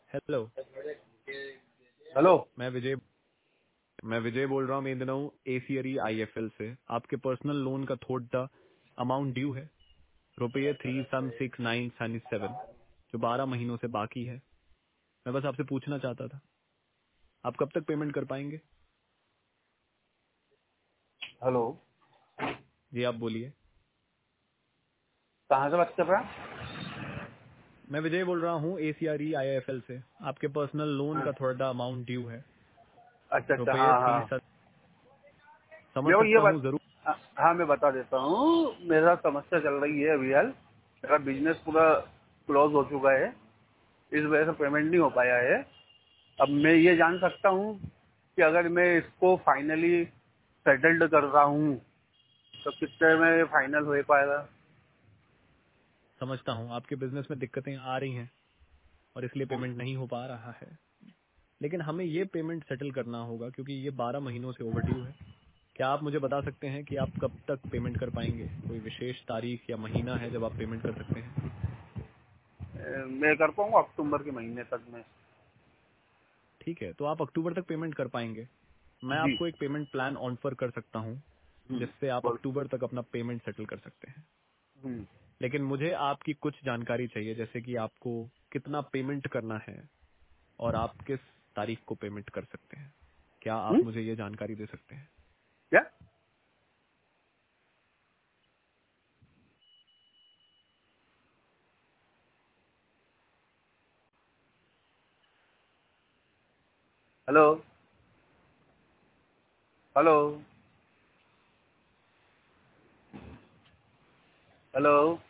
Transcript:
Hello. Hello. मैं विजय मैं विजय बोल रहा हूँ। मैं इन दिनों एसीआरी आईएफएल से आपके पर्सनल लोन का थोड़ा अमाउंट ड्यू है, रुपये 376977, जो 12 महीनों से बाकी है। मैं बस आपसे पूछना चाहता था, आप कब तक पेमेंट कर पाएंगे? हेलो। जी आप बोलिए। कहाँ से बात कर रहा है? मैं विजय बोल रहा हूँ एसीआरी आईएफएल से। आपके पर्सनल लोन हाँ। का थोड़ा अमाउंट ड्यू है, अच्छा अच्छा, रुपये हाँ हाँ। 3 समझ देखो ये सकता हूँ बात, जरूर। हाँ मैं बता देता हूँ। मेरा समस्या चल रही है अभी हाल। मेरा बिजनेस पूरा क्लोज हो चुका है, इस वजह से पेमेंट नहीं हो पाया है। अब मैं ये जान सकता हूँ कि अगर मैं इसको फाइनली सेटल्ड कर रहा हूँ तो कितने में फाइनल हो पाएगा? समझता हूँ आपके बिजनेस में दिक्कतें आ रही हैं और इसलिए पेमेंट नहीं हो पा रहा है, लेकिन हमें ये पेमेंट सेटल करना होगा क्योंकि ये 12 महीनों से ओवरड्यू है। क्या आप मुझे बता सकते हैं कि आप कब तक पेमेंट कर पाएंगे? कोई विशेष तारीख या महीना है जब आप पेमेंट कर सकते हैं? मैं कर पाऊंगा अक्टूबर के महीने तक में। ठीक है, तो आप अक्टूबर तक पेमेंट कर पाएंगे। मैं जी। आपको एक पेमेंट प्लान ऑफर कर सकता हूँ जिससे आप बोल। अक्टूबर तक अपना पेमेंट सेटल कर सकते हैं। हम्म, लेकिन मुझे आपकी कुछ जानकारी चाहिए, जैसे कि आपको कितना पेमेंट करना है और आप किस तारीख को पेमेंट कर सकते हैं। क्या आप मुझे ये जानकारी दे सकते हैं? क्या? हेलो। हेलो। हेलो।